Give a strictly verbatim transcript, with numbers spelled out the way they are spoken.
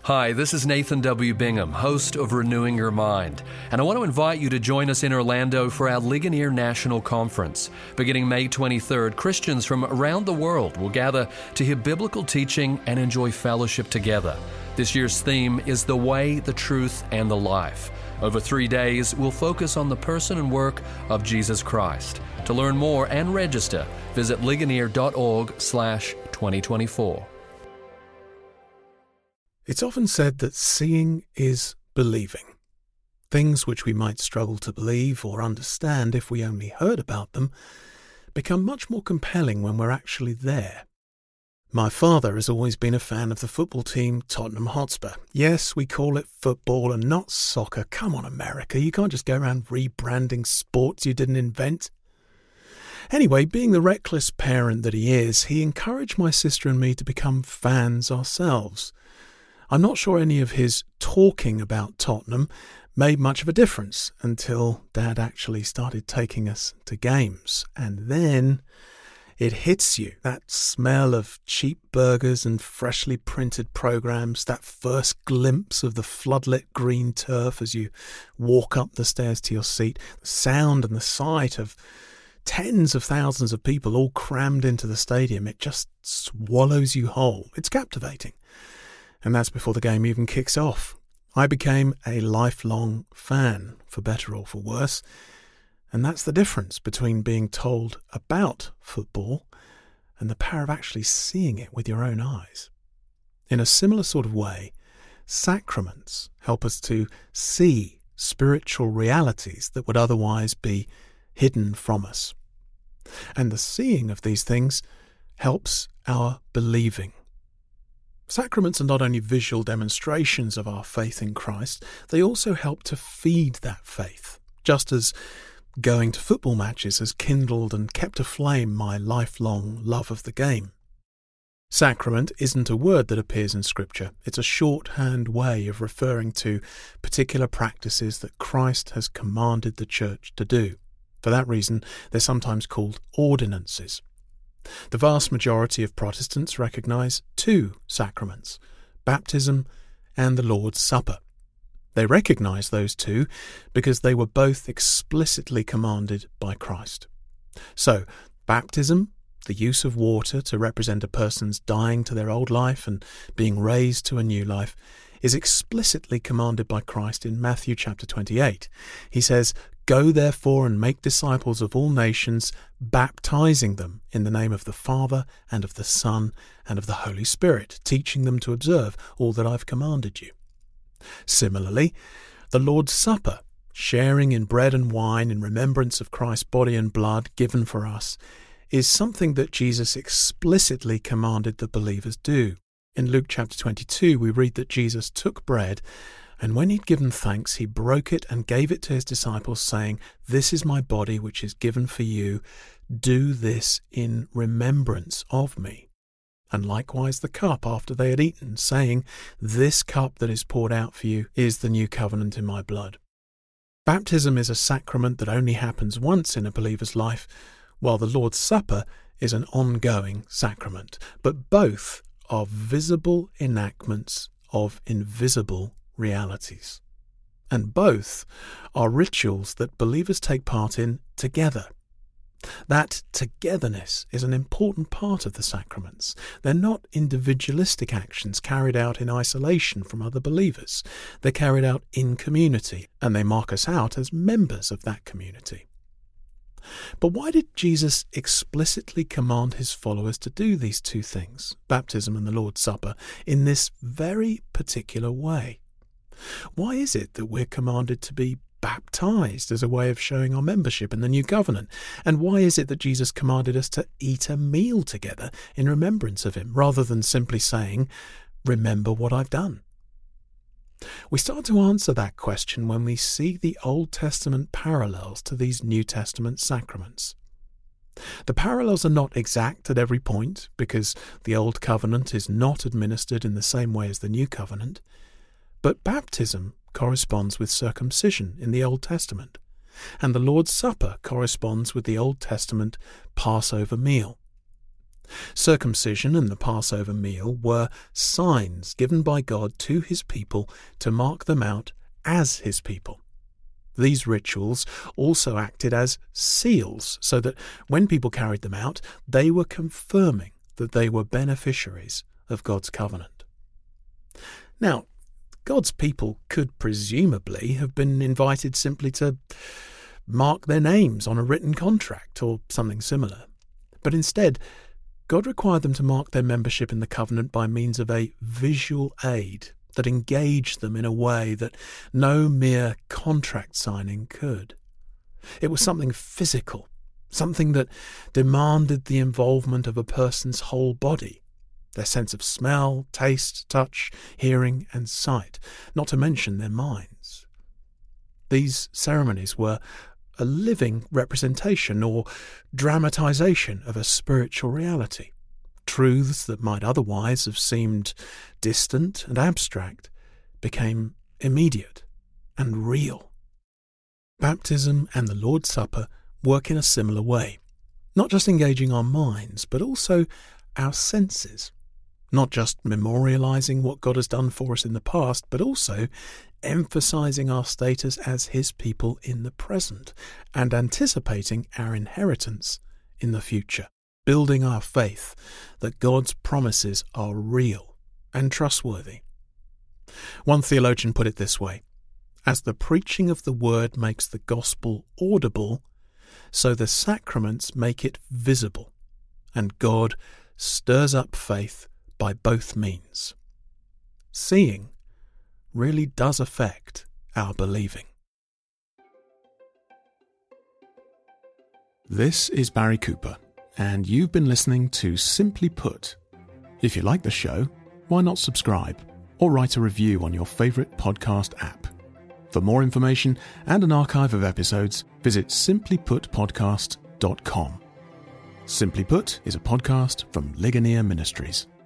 Hi, this is Nathan W. Bingham, host of Renewing Your Mind, and I want to invite you to join us in Orlando for our Ligonier National Conference. Beginning May twenty-third, Christians from around the world will gather to hear biblical teaching and enjoy fellowship together. This year's theme is The Way, the Truth, and the Life. Over three days, we'll focus on the person and work of Jesus Christ. To learn more and register, visit ligonier.org slash 2024. It's often said that seeing is believing. Things which we might struggle to believe or understand if we only heard about them become much more compelling when we're actually there. My father has always been a fan of the football team Tottenham Hotspur. Yes, we call it football and not soccer. Come on, America, you can't just go around rebranding sports you didn't invent. Anyway, being the reckless parent that he is, he encouraged my sister and me to become fans ourselves. I'm not sure any of his talking about Tottenham made much of a difference until Dad actually started taking us to games. And then it hits you, that smell of cheap burgers and freshly printed programmes, that first glimpse of the floodlit green turf as you walk up the stairs to your seat, the sound and the sight of tens of thousands of people all crammed into the stadium. It just swallows you whole. It's captivating. And that's before the game even kicks off. I became a lifelong fan, for better or for worse. And that's the difference between being told about football and the power of actually seeing it with your own eyes. In a similar sort of way, sacraments help us to see spiritual realities that would otherwise be hidden from us. And the seeing of these things helps our believing. Sacraments are not only visual demonstrations of our faith in Christ, they also help to feed that faith, just as going to football matches has kindled and kept aflame my lifelong love of the game. Sacrament isn't a word that appears in Scripture. It's a shorthand way of referring to particular practices that Christ has commanded the Church to do. For that reason, they're sometimes called ordinances. The vast majority of Protestants recognise two sacraments, baptism and the Lord's Supper. They recognise those two because they were both explicitly commanded by Christ. So, baptism, the use of water to represent a person's dying to their old life and being raised to a new life, is explicitly commanded by Christ in Matthew chapter twenty-eight. He says, "Go therefore and make disciples of all nations, baptizing them in the name of the Father and of the Son and of the Holy Spirit, teaching them to observe all that I've commanded you." Similarly, the Lord's Supper, sharing in bread and wine in remembrance of Christ's body and blood given for us, is something that Jesus explicitly commanded the believers do. In Luke chapter twenty-two, we read that Jesus took bread, and when he'd given thanks, he broke it and gave it to his disciples, saying, "This is my body which is given for you. Do this in remembrance of me." And likewise the cup after they had eaten, saying, "This cup that is poured out for you is the new covenant in my blood." Baptism is a sacrament that only happens once in a believer's life, while the Lord's Supper is an ongoing sacrament. But both are visible enactments of invisible realities. And both are rituals that believers take part in together. That togetherness is an important part of the sacraments. They're not individualistic actions carried out in isolation from other believers. They're carried out in community, and they mark us out as members of that community. But why did Jesus explicitly command his followers to do these two things, baptism and the Lord's Supper, in this very particular way? Why is it that we're commanded to be baptized as a way of showing our membership in the new covenant? And why is it that Jesus commanded us to eat a meal together in remembrance of him, rather than simply saying, "Remember what I've done"? We start to answer that question when we see the Old Testament parallels to these New Testament sacraments. The parallels are not exact at every point, because the Old Covenant is not administered in the same way as the New Covenant, but baptism corresponds with circumcision in the Old Testament, and the Lord's Supper corresponds with the Old Testament Passover meal. Circumcision and the Passover meal were signs given by God to his people to mark them out as his people. These rituals also acted as seals, so that when people carried them out, they were confirming that they were beneficiaries of God's covenant. Now, God's people could presumably have been invited simply to mark their names on a written contract or something similar. But instead, God required them to mark their membership in the covenant by means of a visual aid that engaged them in a way that no mere contract signing could. It was something physical, something that demanded the involvement of a person's whole body, their sense of smell, taste, touch, hearing and sight, not to mention their minds. These ceremonies were a living representation or dramatization of a spiritual reality. Truths that might otherwise have seemed distant and abstract became immediate and real. Baptism and the Lord's Supper work in a similar way, not just engaging our minds, but also our senses. Not just memorializing what God has done for us in the past, but also emphasizing our status as his people in the present and anticipating our inheritance in the future, building our faith that God's promises are real and trustworthy. One theologian put it this way: as the preaching of the word makes the gospel audible, so the sacraments make it visible, and God stirs up faith by both means. Seeing really does affect our believing. This is Barry Cooper, and you've been listening to Simply Put. If you like the show, why not subscribe or write a review on your favourite podcast app? For more information and an archive of episodes, visit simply put podcast dot com. Simply Put is a podcast from Ligonier Ministries.